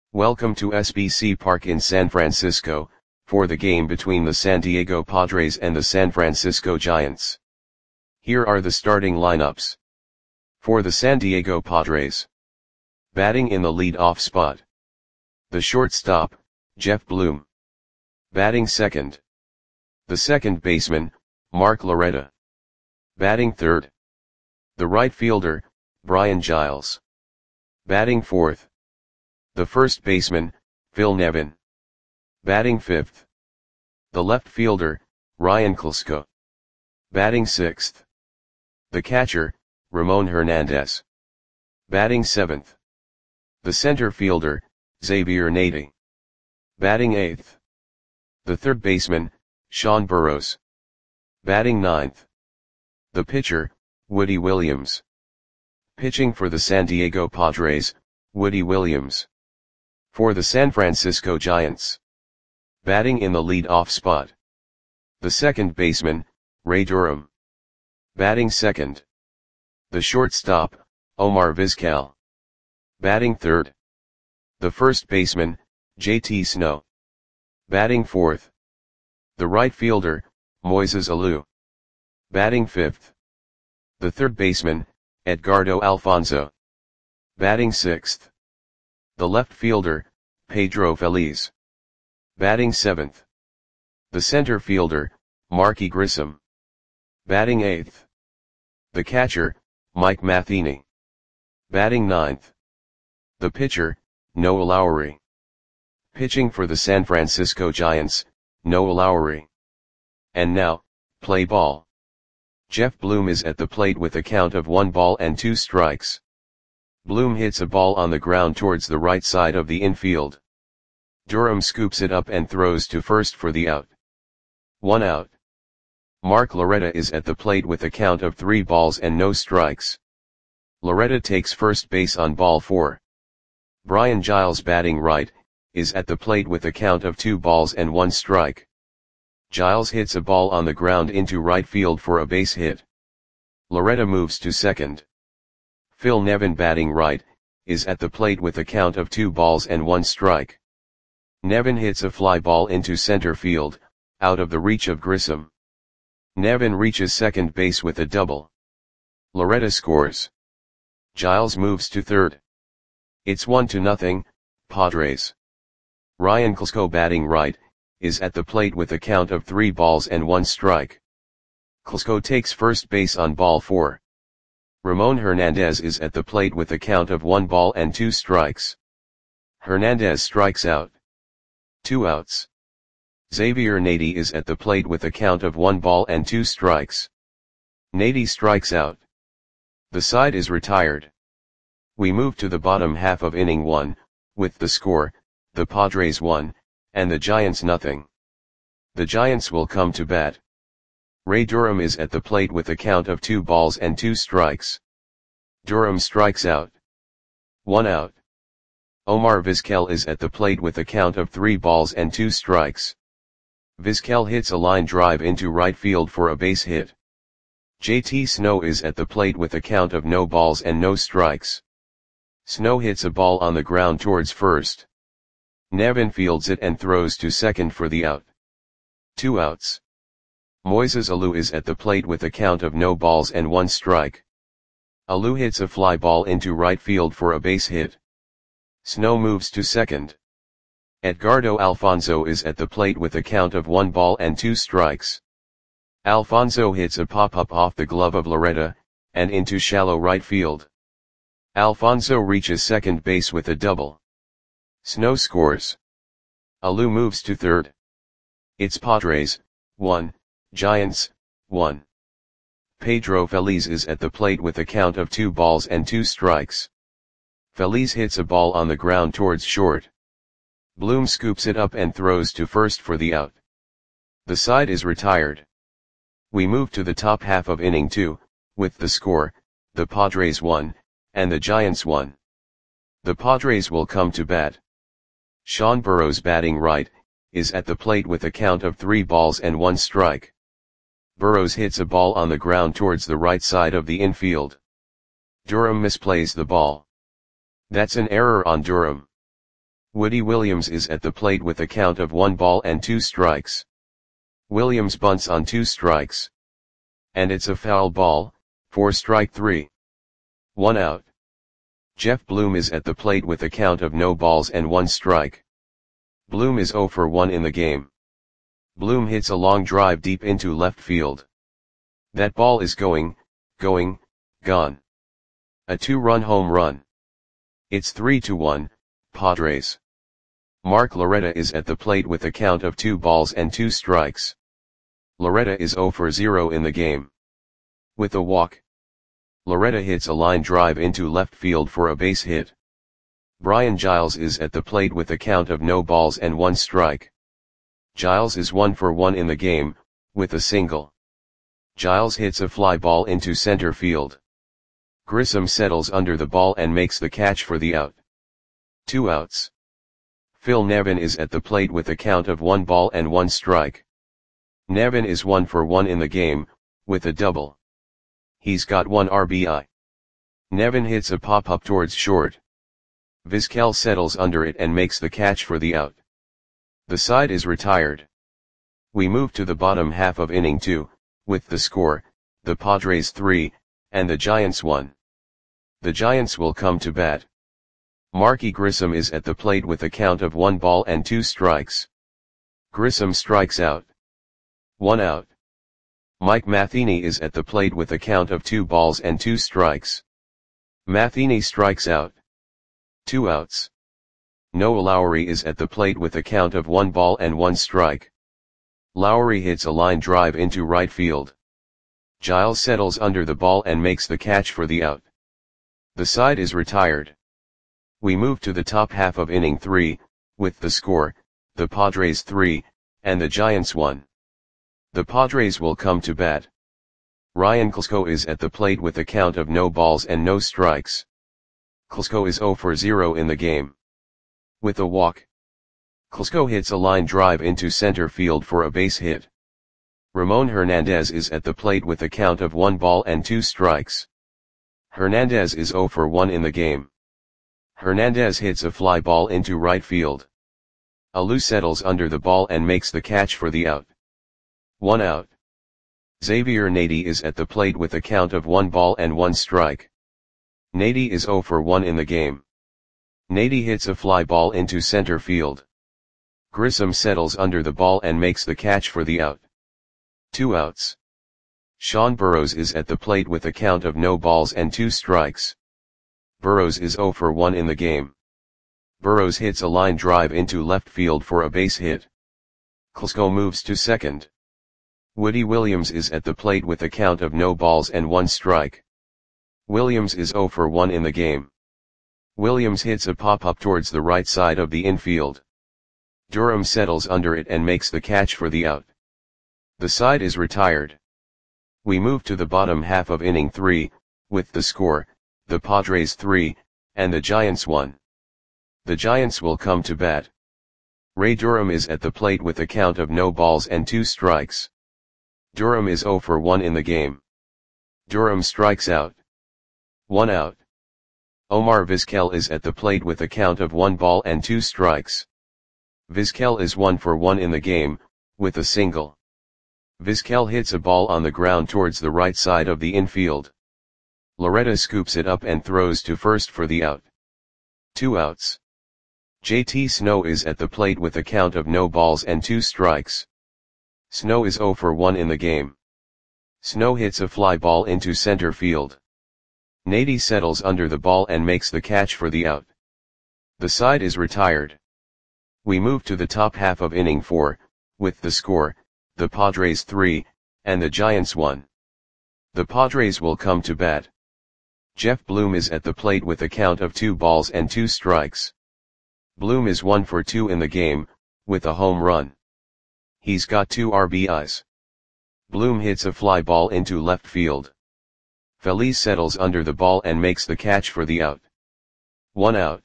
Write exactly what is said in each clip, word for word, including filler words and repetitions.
Welcome to S B C Park in San Francisco, for the game between the San Diego Padres and the San Francisco Giants. Here are the starting lineups. For the San Diego Padres. Batting in the lead-off spot. The shortstop, Jeff Bloom. Batting second. The second baseman, Mark Loretta. Batting third. The right fielder, Brian Giles. Batting fourth. The first baseman, Phil Nevin. Batting fifth. The left fielder, Ryan Klesko. Batting sixth. The catcher, Ramon Hernandez. Batting seventh. The center fielder, Xavier Nady. Batting eighth. The third baseman, Sean Burroughs. Batting ninth. The pitcher, Woody Williams. Pitching for the San Diego Padres, Woody Williams. For the San Francisco Giants. Batting in the lead-off spot. The second baseman, Ray Durham. Batting second. The shortstop, Omar Vizquel. Batting third. The first baseman, J T Snow. Batting fourth. The right fielder, Moises Alou. Batting fifth. The third baseman, Edgardo Alfonzo. Batting sixth. The left fielder, Pedro Feliz. Batting seventh. The center fielder, Marky Grissom. Batting eighth. The catcher, Mike Matheny. Batting ninth. The pitcher, Noah Lowry. Pitching for the San Francisco Giants, Noah Lowry. And now, play ball. Jeff Bloom is at the plate with a count of one ball and two strikes. Bloom hits a ball on the ground towards the right side of the infield. Durham scoops it up and throws to first for the out. One out. Mark Loretta is at the plate with a count of three balls and no strikes. Loretta takes first base on ball four. Brian Giles, batting right, is at the plate with a count of two balls and one strike. Giles hits a ball on the ground into right field for a base hit. Loretta moves to second. Phil Nevin, batting right, is at the plate with a count of two balls and one strike. Nevin hits a fly ball into center field, out of the reach of Grissom. Nevin reaches second base with a double. Loretta scores. Giles moves to third. It's one to nothing, Padres. Ryan Klesko, batting right, is at the plate with a count of three balls and one strike. Klesko takes first base on ball four. Ramon Hernandez is at the plate with a count of one ball and two strikes. Hernandez strikes out. Two outs. Xavier Nady is at the plate with a count of one ball and two strikes. Nady strikes out. The side is retired. We move to the bottom half of inning one, with the score, the Padres one, and the Giants nothing. The Giants will come to bat. Ray Durham is at the plate with a count of two balls and two strikes. Durham strikes out. One out. Omar Vizquel is at the plate with a count of three balls and two strikes. Vizquel hits a line drive into right field for a base hit. J T Snow is at the plate with a count of no balls and no strikes. Snow hits a ball on the ground towards first. Nevin fields it and throws to second for the out. Two outs. Moises Alou is at the plate with a count of no balls and one strike. Alou hits a fly ball into right field for a base hit. Snow moves to second. Edgardo Alfonzo is at the plate with a count of one ball and two strikes. Alfonzo hits a pop-up off the glove of Loretta, and into shallow right field. Alfonzo reaches second base with a double. Snow scores. Alou moves to third. It's Padres, one, Giants, one. Pedro Feliz is at the plate with a count of two balls and two strikes. Feliz hits a ball on the ground towards short. Bloom scoops it up and throws to first for the out. The side is retired. We move to the top half of inning two, with the score, the Padres one, and the Giants one. The Padres will come to bat. Sean Burroughs, batting right, is at the plate with a count of three balls and one strike. Burroughs hits a ball on the ground towards the right side of the infield. Durham misplays the ball. That's an error on Durham. Woody Williams is at the plate with a count of one ball and two strikes. Williams bunts on two strikes. And it's a foul ball, for strike three. One out. Jeff Bloom is at the plate with a count of no balls and one strike. Bloom is zero for one in the game. Bloom hits a long drive deep into left field. That ball is going, going, gone. A two-run home run. It's three to one, Padres. Mark Loretta is at the plate with a count of two balls and two strikes. Loretta is zero for zero in the game. With a walk, Loretta hits a line drive into left field for a base hit. Brian Giles is at the plate with a count of no balls and one strike. Giles is one for one in the game, with a single. Giles hits a fly ball into center field. Grissom settles under the ball and makes the catch for the out. Two outs. Phil Nevin is at the plate with a count of one ball and one strike. Nevin is one for one in the game, with a double. He's got one R B I. Nevin hits a pop-up towards short. Vizquel settles under it and makes the catch for the out. The side is retired. We move to the bottom half of inning two, with the score, the Padres three, and the Giants one. The Giants will come to bat. Marky Grissom is at the plate with a count of one ball and two strikes. Grissom strikes out. One out. Mike Matheny is at the plate with a count of two balls and two strikes. Matheny strikes out. Two outs. Noah Lowry is at the plate with a count of one ball and one strike. Lowry hits a line drive into right field. Giles settles under the ball and makes the catch for the out. The side is retired. We move to the top half of inning three, with the score, the Padres three, and the Giants one. The Padres will come to bat. Ryan Klesko is at the plate with a count of no balls and no strikes. Klesko is zero for zero in the game. With a walk, Klesko hits a line drive into center field for a base hit. Ramon Hernandez is at the plate with a count of one ball and two strikes. Hernandez is zero for one in the game. Hernandez hits a fly ball into right field. Alou settles under the ball and makes the catch for the out. One out. Xavier Nady is at the plate with a count of one ball and one strike. Nady is zero for one in the game. Nady hits a fly ball into center field. Grissom settles under the ball and makes the catch for the out. Two outs. Sean Burrows is at the plate with a count of no balls and two strikes. Burrows is zero for one in the game. Burrows hits a line drive into left field for a base hit. Klesko moves to second. Woody Williams is at the plate with a count of no balls and one strike. Williams is zero for one in the game. Williams hits a pop-up towards the right side of the infield. Durham settles under it and makes the catch for the out. The side is retired. We move to the bottom half of inning three, with the score, the Padres three, and the Giants one. The Giants will come to bat. Ray Durham is at the plate with a count of no balls and two strikes. Durham is zero for one in the game. Durham strikes out. One out. Omar Vizquel is at the plate with a count of one ball and two strikes. Vizquel is one for one in the game, with a single. Vizquel hits a ball on the ground towards the right side of the infield. Loretta scoops it up and throws to first for the out. Two outs. J T Snow is at the plate with a count of no balls and two strikes. Snow is zero for one in the game. Snow hits a fly ball into center field. Nady settles under the ball and makes the catch for the out. The side is retired. We move to the top half of inning four, with the score, the Padres three, and the Giants one. The Padres will come to bat. Jeff Bloom is at the plate with a count of two balls and two strikes. Bloom is one for two in the game, with a home run. He's got two R B Is. Bloom hits a fly ball into left field. Feliz settles under the ball and makes the catch for the out. One out.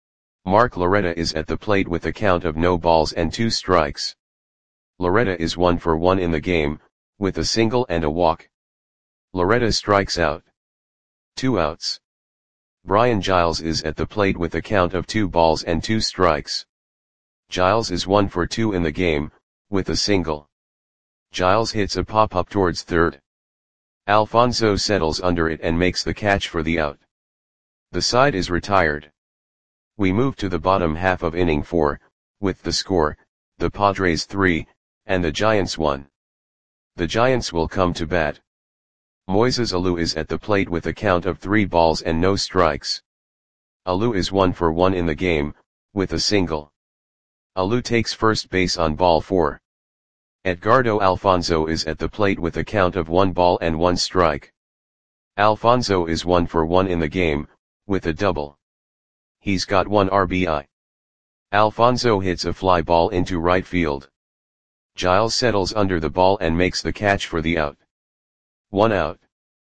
Mark Loretta is at the plate with a count of no balls and two strikes. Loretta is one for one in the game, with a single and a walk. Loretta strikes out. Two outs. Brian Giles is at the plate with a count of two balls and two strikes. Giles is one for two in the game, with a single. Giles hits a pop-up towards third. Alfonso settles under it and makes the catch for the out. The side is retired. We move to the bottom half of inning four, with the score, the Padres three, and the Giants one. The Giants will come to bat. Moises Alou is at the plate with a count of three balls and no strikes. Alou is one for one in the game, with a single. Alou takes first base on ball four. Edgardo Alfonso is at the plate with a count of one ball and one strike. Alfonso is one for one in the game, with a double. He's got one R B I. Alfonso hits a fly ball into right field. Giles settles under the ball and makes the catch for the out. One out.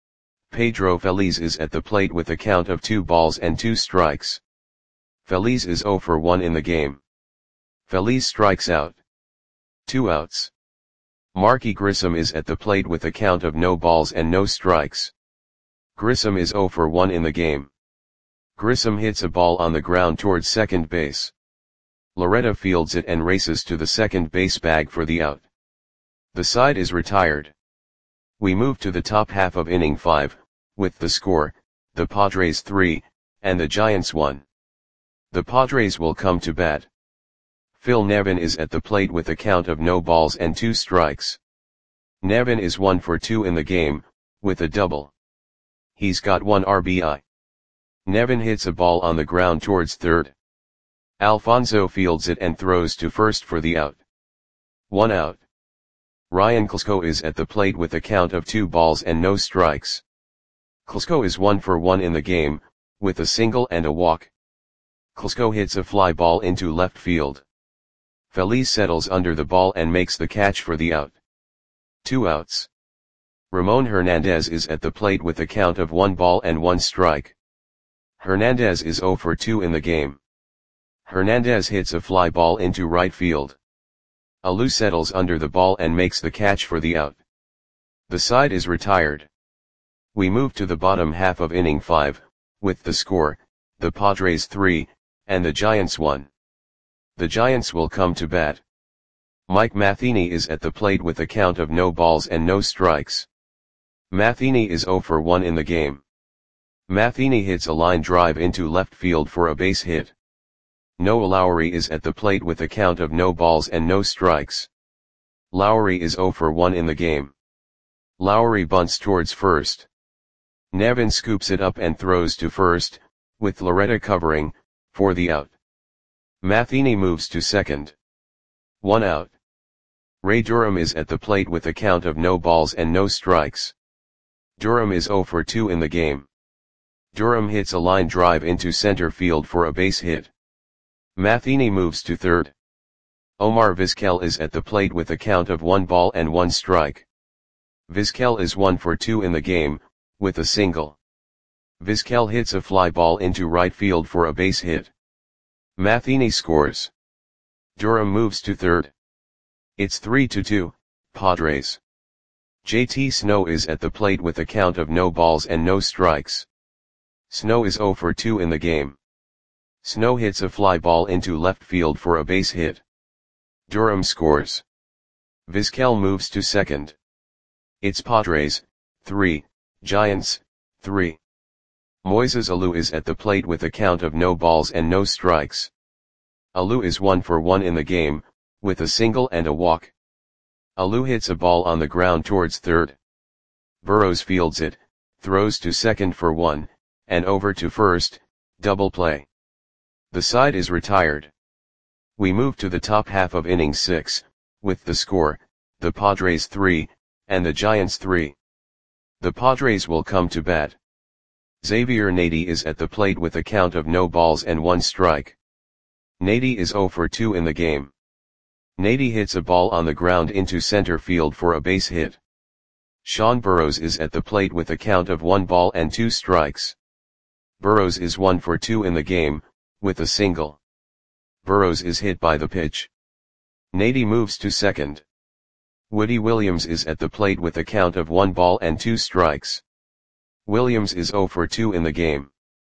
Pedro Feliz is at the plate with a count of two balls and two strikes. Feliz is zero for one in the game. Feliz strikes out. Two outs. Marky Grissom is at the plate with a count of no balls and no strikes. Grissom is zero for one in the game. Grissom hits a ball on the ground towards second base. Loretta fields it and races to the second base bag for the out. The side is retired. We move to the top half of inning five, with the score, the Padres three, and the Giants one. The Padres will come to bat. Phil Nevin is at the plate with a count of no balls and two strikes. Nevin is one for two in the game, with a double. He's got one R B I. Nevin hits a ball on the ground towards third. Alfonso fields it and throws to first for the out. One out. Ryan Klesko is at the plate with a count of two balls and no strikes. Klesko is one for one in the game, with a single and a walk. Klesko hits a fly ball into left field. Feliz settles under the ball and makes the catch for the out. Two outs. Ramon Hernandez is at the plate with a count of one ball and one strike. Hernandez is zero for two in the game. Hernandez hits a fly ball into right field. Alou settles under the ball and makes the catch for the out. The side is retired. We move to the bottom half of inning five, with the score, the Padres three, and the Giants one. The Giants will come to bat. Mike Matheny is at the plate with a count of no balls and no strikes. Matheny is zero for one in the game. Matheny hits a line drive into left field for a base hit. Noah Lowry is at the plate with a count of no balls and no strikes. Lowry is zero for one in the game. Lowry bunts towards first. Nevin scoops it up and throws to first, with Loretta covering, for the out. Matheny moves to second. One out. Ray Durham is at the plate with a count of no balls and no strikes. Durham is zero for two in the game. Durham hits a line drive into center field for a base hit. Matheny moves to third. Omar Vizquel is at the plate with a count of one ball and one strike. Vizquel is one for two in the game, with a single. Vizquel hits a fly ball into right field for a base hit. Matheny scores. Durham moves to third. It's three to two, Padres. J T Snow is at the plate with a count of no balls and no strikes. Snow is zero for two in the game. Snow hits a fly ball into left field for a base hit. Durham scores. Vizquel moves to second. It's Padres, three, Giants, three. Moises Alou is at the plate with a count of no balls and no strikes. Alou is one for one in the game, with a single and a walk. Alou hits a ball on the ground towards third. Burrows fields it, throws to second for one, and over to first, double play. The side is retired. We move to the top half of inning six, with the score, the Padres three, and the Giants three. The Padres will come to bat. Xavier Nady is at the plate with a count of no balls and one strike. Nady is zero for two in the game. Nady hits a ball on the ground into center field for a base hit. Sean Burrows is at the plate with a count of one ball and two strikes. Burrows is one for two in the game, with a single. Burrows is hit by the pitch. Nady moves to second. Woody Williams is at the plate with a count of one ball and two strikes. Williams is zero for two in the game.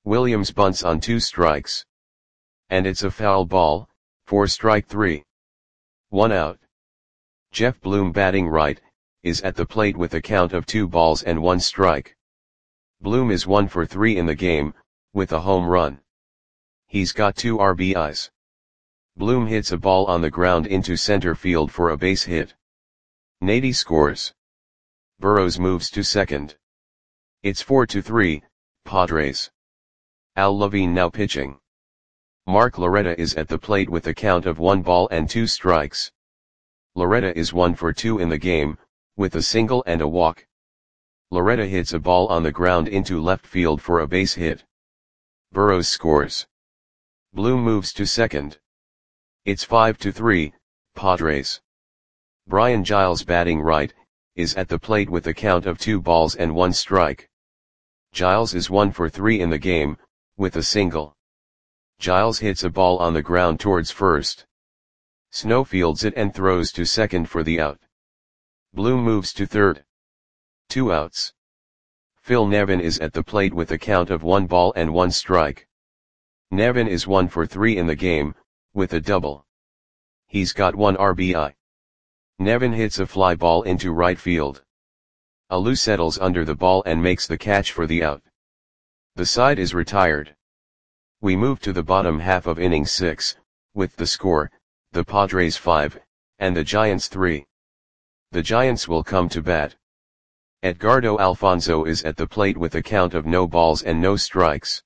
Williams bunts on two strikes. And it's a foul ball, for strike three. One out. Jeff Bloom batting right, is at the plate with a count of two balls and one strike. Bloom is one for three in the game, with a home run. He's got two R B Is. Bloom hits a ball on the ground into center field for a base hit. Nady scores. Burrows moves to second. It's four to three, Padres. Al Levine now pitching. Mark Loretta is at the plate with a count of one ball and two strikes. Loretta is one for two in the game, with a single and a walk. Loretta hits a ball on the ground into left field for a base hit. Burrows scores. Bloom moves to second. It's five to three, Padres. Brian Giles batting right, is at the plate with a count of two balls and one strike. Giles is one for three in the game, with a single. Giles hits a ball on the ground towards first. Snow fields it and throws to second for the out. Bloom moves to third. Two outs. Phil Nevin is at the plate with a count of one ball and one strike. Nevin is one for three in the game, with a double. He's got one R B I. Nevin hits a fly ball into right field. Alou settles under the ball and makes the catch for the out. The side is retired. We move to the bottom half of inning six, with the score, the Padres five, and the Giants three. The Giants will come to bat. Edgardo Alfonzo is at the plate with a count of no balls and no strikes.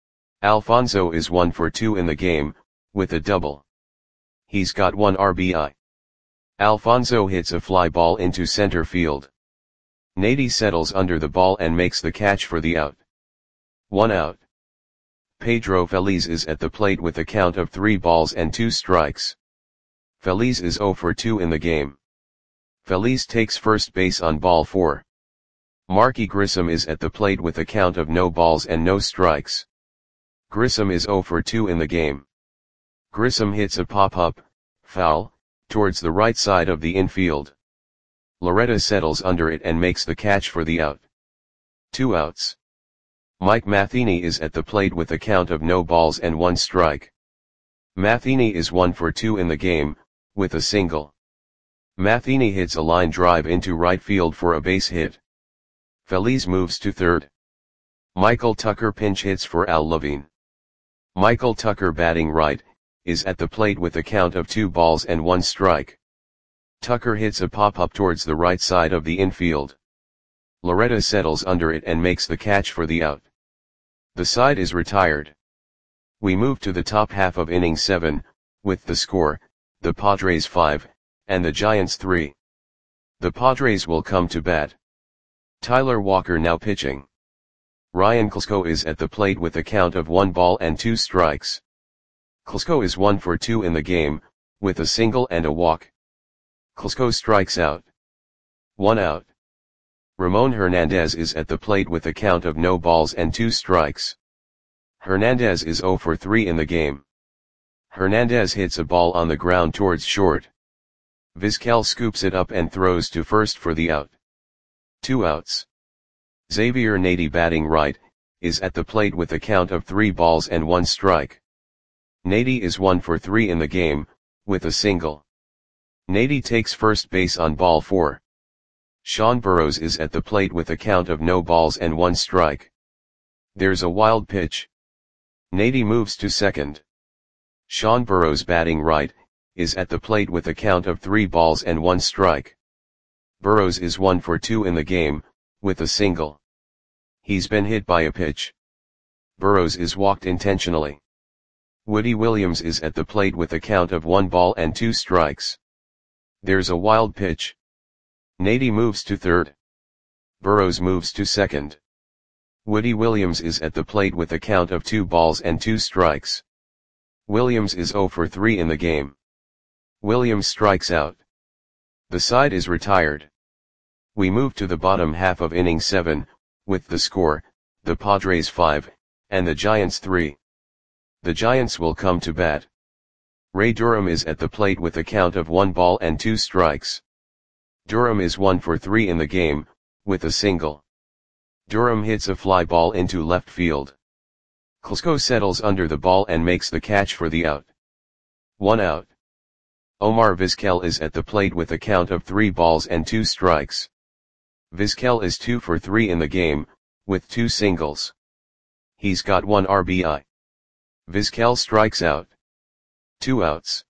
Alfonzo is one for two in the game, with a double. He's got one R B I. Alfonzo hits a fly ball into center field. Nady settles under the ball and makes the catch for the out. One out. Pedro Feliz is at the plate with a count of three balls and two strikes. Feliz is zero for two in the game. Feliz takes first base on ball four. Marky Grissom is at the plate with a count of no balls and no strikes. Grissom is zero for two in the game. Grissom hits a pop-up, foul, towards the right side of the infield. Loretta settles under it and makes the catch for the out. Two outs. Mike Matheny is at the plate with a count of no balls and one strike. Matheny is one for two in the game, with a single. Matheny hits a line drive into right field for a base hit. Feliz moves to third. Michael Tucker pinch hits for Al Levine. Michael Tucker batting right, is at the plate with a count of two balls and one strike. Tucker hits a pop-up towards the right side of the infield. Loretta settles under it and makes the catch for the out. The side is retired. We move to the top half of inning seven, with the score, the Padres five, and the Giants three. The Padres will come to bat. Tyler Walker now pitching. Ryan Klesko is at the plate with a count of one ball and two strikes. Klesko is one for two in the game, with a single and a walk. Klesko strikes out. One out. Ramon Hernandez is at the plate with a count of no balls and two strikes. Hernandez is zero for three in the game. Hernandez hits a ball on the ground towards short. Vizquel scoops it up and throws to first for the out. Two outs. Xavier Nady batting right, is at the plate with a count of three balls and one strike. Nady is one for three in the game, with a single. Nady takes first base on ball four. Sean Burrows is at the plate with a count of no balls and one strike. There's a wild pitch. Nady moves to second. Sean Burrows batting right, is at the plate with a count of three balls and one strike. Burrows is one for two in the game, with a single. He's been hit by a pitch. Burrows is walked intentionally. Woody Williams is at the plate with a count of one ball and two strikes. There's a wild pitch. Nady moves to third. Burrows moves to second. Woody Williams is at the plate with a count of two balls and two strikes. Williams is zero for three in the game. Williams strikes out. The side is retired. We move to the bottom half of inning seven, with the score, the Padres five, and the Giants three. The Giants will come to bat. Ray Durham is at the plate with a count of one ball and two strikes. Durham is one for three in the game, with a single. Durham hits a fly ball into left field. Klesko settles under the ball and makes the catch for the out. One out. Omar Vizquel is at the plate with a count of three balls and two strikes. Vizquel is two for three in the game, with two singles. He's got one R B I. Vizquel strikes out. Two outs.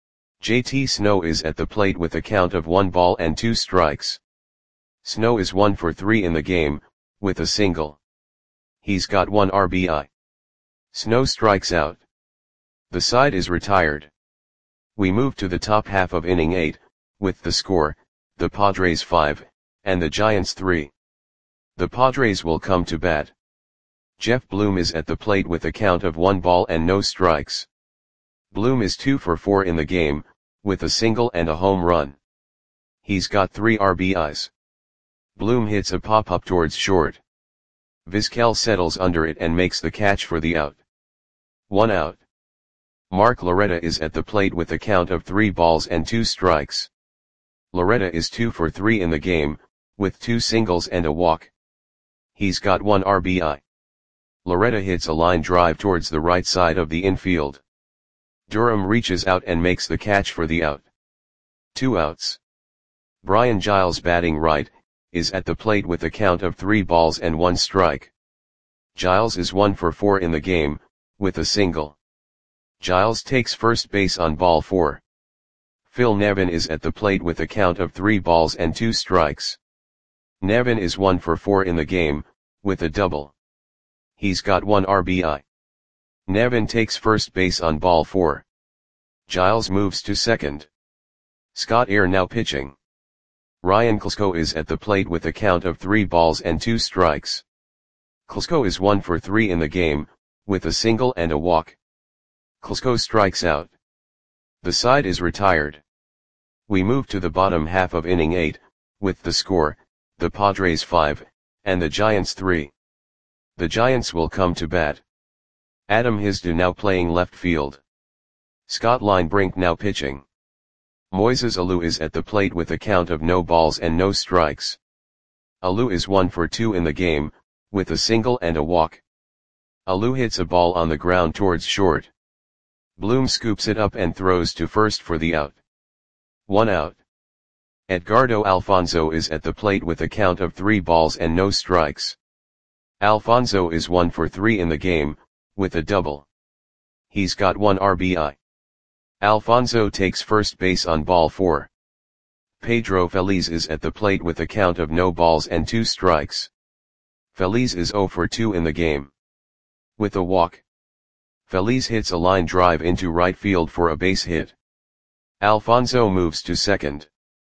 J T Snow is at the plate with a count of one ball and two strikes. Snow is one for three in the game, with a single. He's got one R B I. Snow strikes out. The side is retired. We move to the top half of inning eight, with the score, the Padres five, and the Giants three. The Padres will come to bat. Jeff Bloom is at the plate with a count of one ball and no strikes. Bloom is two for four in the game, with a single and a home run. He's got three R B Is. Bloom hits a pop-up towards short. Vizquel settles under it and makes the catch for the out. One out. Mark Loretta is at the plate with a count of three balls and two strikes. Loretta is two for three in the game, with two singles and a walk. He's got one R B I. Loretta hits a line drive towards the right side of the infield. Durham reaches out and makes the catch for the out. Two outs. Brian Giles, batting right, is at the plate with a count of three balls and one strike. Giles is one for four in the game, with a single. Giles takes first base on ball four. Phil Nevin is at the plate with a count of three balls and two strikes. Nevin is one for four in the game, with a double. He's got one R B I. Nevin takes first base on ball four. Giles moves to second. Scott Air now pitching. Ryan Klesko is at the plate with a count of three balls and two strikes. Klesko is one for three in the game, with a single and a walk. Klesko strikes out. The side is retired. We move to the bottom half of inning eight, with the score, the Padres five, and the Giants three. The Giants will come to bat. Adam Hisda now playing left field. Scott Linebrink now pitching. Moises Alou is at the plate with a count of no balls and no strikes. Alou is one for two in the game, with a single and a walk. Alou hits a ball on the ground towards short. Bloom scoops it up and throws to first for the out. One out. Edgardo Alfonzo is at the plate with a count of three balls and no strikes. Alfonzo is one for three in the game, with a double. He's got one R B I. Alfonzo takes first base on ball four. Pedro Feliz is at the plate with a count of no balls and two strikes. Feliz is zero for two in the game. With a walk. Feliz hits a line drive into right field for a base hit. Alfonzo moves to second.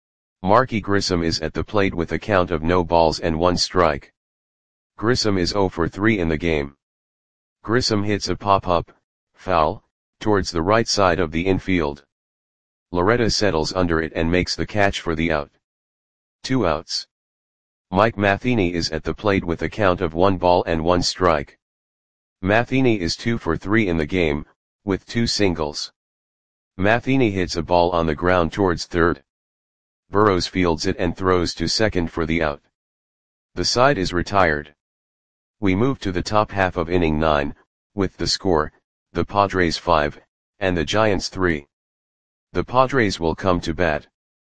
Marky Grissom is at the plate with a count of no balls and one strike. Grissom is zero for three in the game. Grissom hits a pop-up, foul, towards the right side of the infield. Loretta settles under it and makes the catch for the out. Two outs. Mike Matheny is at the plate with a count of one ball and one strike. Matheny is two for three in the game, with two singles. Matheny hits a ball on the ground towards third. Burrows fields it and throws to second for the out. The side is retired. We move to the top half of inning nine, with the score, the Padres five, and the Giants three. The Padres will come to bat.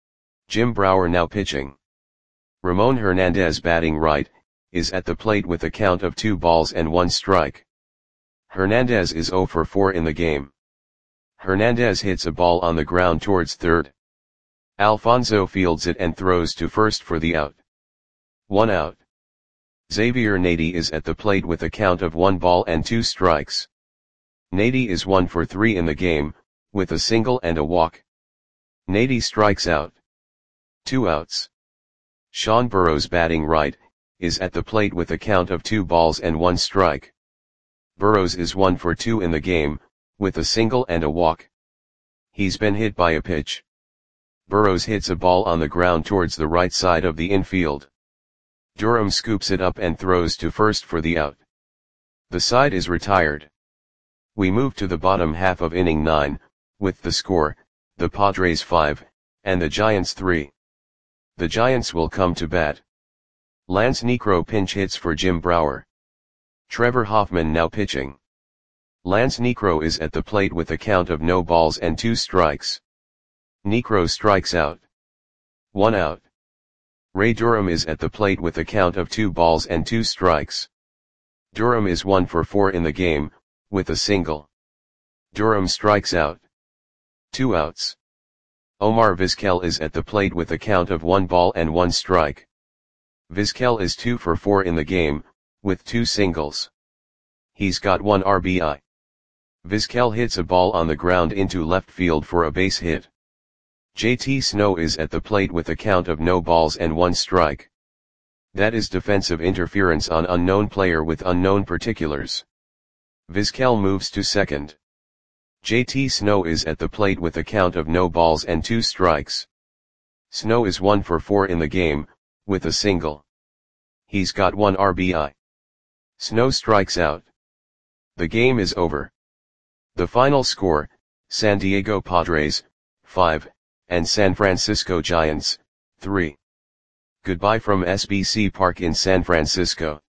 Jim Brower now pitching. Ramon Hernandez, batting right, is at the plate with a count of two balls and one strike. Hernandez is zero for four in the game. Hernandez hits a ball on the ground towards third. Alfonzo fields it and throws to first for the out. One out. Xavier Nady is at the plate with a count of one ball and two strikes. Nady is one for three in the game, with a single and a walk. Nady strikes out. Two outs. Sean Burrows, batting right, is at the plate with a count of two balls and one strike. Burrows is one for two in the game, with a single and a walk. He's been hit by a pitch. Burrows hits a ball on the ground towards the right side of the infield. Durham scoops it up and throws to first for the out. The side is retired. We move to the bottom half of inning nine, with the score, the Padres five, and the Giants three. The Giants will come to bat. Lance Niekro pinch hits for Jim Brower. Trevor Hoffman now pitching. Lance Niekro is at the plate with a count of no balls and two strikes. Niekro strikes out. One out. Ray Durham is at the plate with a count of two balls and two strikes. Durham is one for four in the game, with a single. Durham strikes out. Two outs. Omar Vizquel is at the plate with a count of one ball and one strike. Vizquel is two for four in the game, with two singles. He's got one R B I. Vizquel hits a ball on the ground into left field for a base hit. J T Snow is at the plate with a count of no balls and one strike. That is defensive interference on unknown player with unknown particulars. Vizquel moves to second. J T Snow is at the plate with a count of no balls and two strikes. Snow is one for four in the game, with a single. He's got one R B I. Snow strikes out. The game is over. The final score, San Diego Padres, five, and San Francisco Giants, three. Goodbye from S B C Park in San Francisco.